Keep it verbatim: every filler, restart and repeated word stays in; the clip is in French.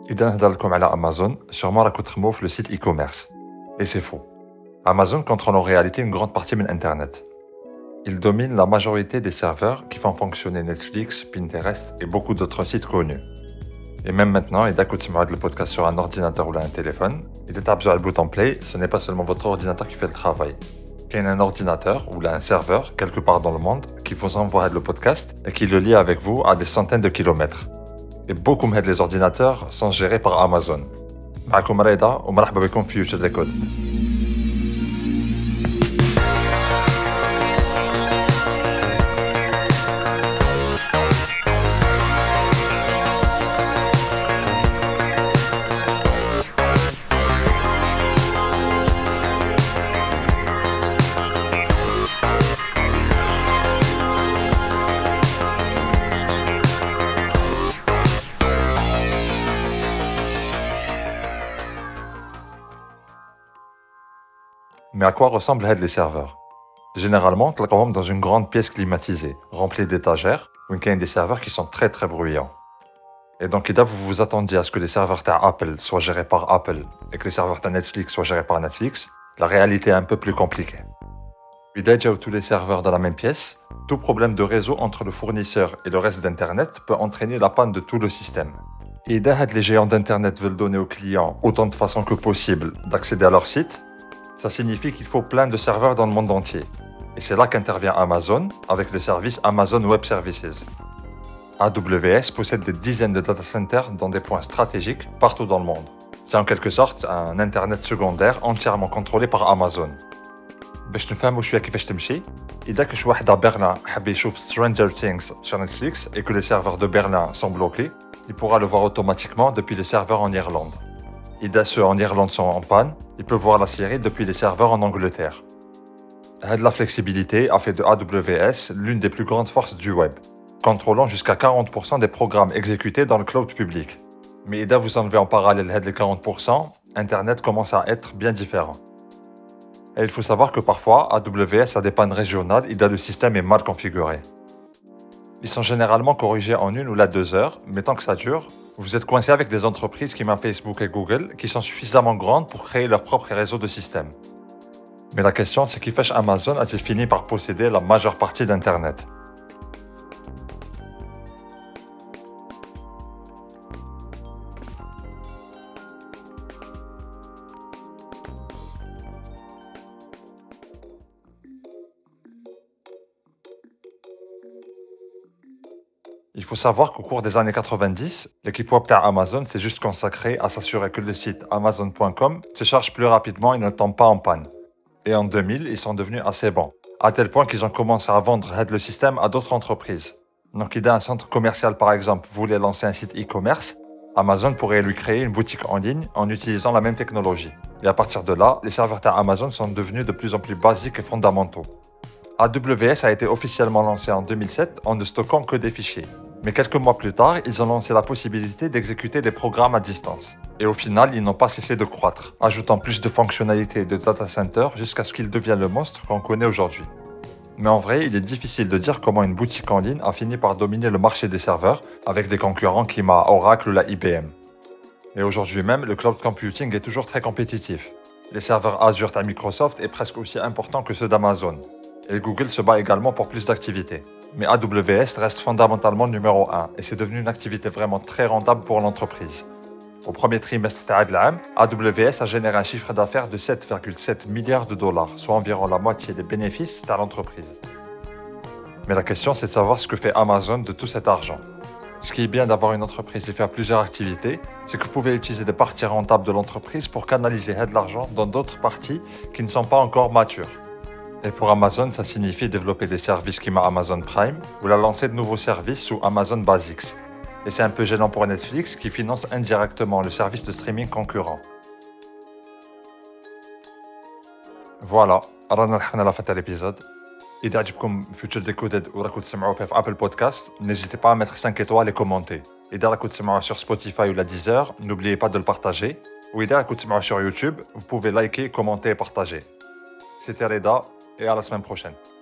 إذا نهضر لكم على Amazon, sûrement راكم تخمموا في le site e-commerce. Et c'est faux. Amazon contrôle en réalité une grande partie de Internet. Il domine la majorité des serveurs qui font fonctionner Netflix, Pinterest et beaucoup d'autres sites connus. Et même maintenant, إذا كنت تسمعوا le podcast sur un ordinateur ou un téléphone, إذا تابعوا على le bouton play, ce n'est pas seulement votre ordinateur qui fait le travail. Il y a un ordinateur ou là un serveur quelque part dans le monde qui vous envoie le podcast et qui le lie avec vous à des centaines de kilomètres. Et beaucoup de les ordinateurs sont gérés par Amazon. معكم رضا ومرحبا بكم في Future Decoded. Mais à quoi ressemblent les serveurs? Généralement, تلقاوهم dans une grande pièce climatisée, remplie d'étagères, où il y a des serveurs qui sont très très bruyants. Et donc, si vous vous attendiez à ce que les serveurs d'Apple soient gérés par Apple et que les serveurs de Netflix soient gérés par Netflix, la réalité est un peu plus compliquée. Déjà où tous les serveurs dans la même pièce, tout problème de réseau entre le fournisseur et le reste d'Internet peut entraîner la panne de tout le système. Et si les géants d'Internet veulent donner aux clients autant de façons que possible d'accéder à leur site, ça signifie qu'il faut plein de serveurs dans le monde entier. Et c'est là qu'intervient Amazon avec le service Amazon Web Services. A W S possède des dizaines de data centers dans des points stratégiques partout dans le monde. C'est en quelque sorte un Internet secondaire entièrement contrôlé par Amazon. باش نفهموا شويه كيفاش تمشي اذا كاش واحد à Berlin حاب يشوف Stranger Things sur Netflix et que les serveurs de Berlin sont bloqués, il pourra le voir automatiquement depuis les serveurs en Irlande. إذا ceux en Irlande sont en panne, il peut voir la série depuis les serveurs en Angleterre. La flexibilité a fait de A W S l'une des plus grandes forces du web, contrôlant jusqu'à quarante pour cent des programmes exécutés dans le cloud public. Mais si vous enlevez en parallèle les quarante pour cent, Internet commence à être bien différent. Et il faut savoir que parfois, A W S a des pannes régionales et le système est mal configuré. Ils sont généralement corrigés en une ou la deux heures, mais tant que ça dure, vous êtes coincé avec des entreprises comme Facebook et Google qui sont suffisamment grandes pour créer leur propre réseau de systèmes. Mais la question, c'est qu'Ifesh Amazon a-t-il fini par posséder la majeure partie d'Internet? Il faut savoir qu'au cours des années quatre-vingt-dix, l'équipe web d'Amazon s'est juste consacrée à s'assurer que le site amazon point com se charge plus rapidement et ne tombe pas en panne. Et en deux mille, ils sont devenus assez bons, à tel point qu'ils ont commencé à vendre le système à d'autres entreprises. Donc, si un centre commercial, par exemple, voulait lancer un site e-commerce, Amazon pourrait lui créer une boutique en ligne en utilisant la même technologie. Et à partir de là, les serveurs d'Amazon sont devenus de plus en plus basiques et fondamentaux. A W S a été officiellement lancé en deux mille sept en ne stockant que des fichiers. Mais quelques mois plus tard, ils ont lancé la possibilité d'exécuter des programmes à distance. Et au final, ils n'ont pas cessé de croître, ajoutant plus de fonctionnalités de data center jusqu'à ce qu'ils deviennent le monstre qu'on connaît aujourd'hui. Mais en vrai, il est difficile de dire comment une boutique en ligne a fini par dominer le marché des serveurs avec des concurrents comme Oracle ou la I B M. Et aujourd'hui même, le cloud computing est toujours très compétitif. Les serveurs Azure de Microsoft est presque aussi important que ceux d'Amazon. Et Google se bat également pour plus d'activités. Mais A W S reste fondamentalement numéro un et c'est devenu une activité vraiment très rentable pour l'entreprise. Au premier trimestre de l'année, A W S a généré un chiffre d'affaires de sept virgule sept milliards de dollars, soit environ la moitié des bénéfices de l'entreprise. Mais la question, c'est de savoir ce que fait Amazon de tout cet argent. Ce qui est bien d'avoir une entreprise qui fait plusieurs activités, c'est que vous pouvez utiliser des parties rentables de l'entreprise pour canaliser de l'argent dans d'autres parties qui ne sont pas encore matures. Et pour Amazon, ça signifie développer des services comme Amazon Prime ou la lancer de nouveaux services sous Amazon Basics. Et c'est un peu gênant pour Netflix qui finance indirectement le service de streaming concurrent. Voilà, رانا رحنا لفات l'épisode. إذا عجبكم Future Decoded وراكم تسمعوا فيه في Apple Podcast, n'hésitez pas à mettre cinq étoiles et commenter. إذا راكم تسمعوا sur Spotify ou la Deezer, n'oubliez pas de le partager. Ou إذا راكم تسمعوا sur YouTube, vous pouvez liker, commenter et partager. C'était Reda. Et à la semaine prochaine.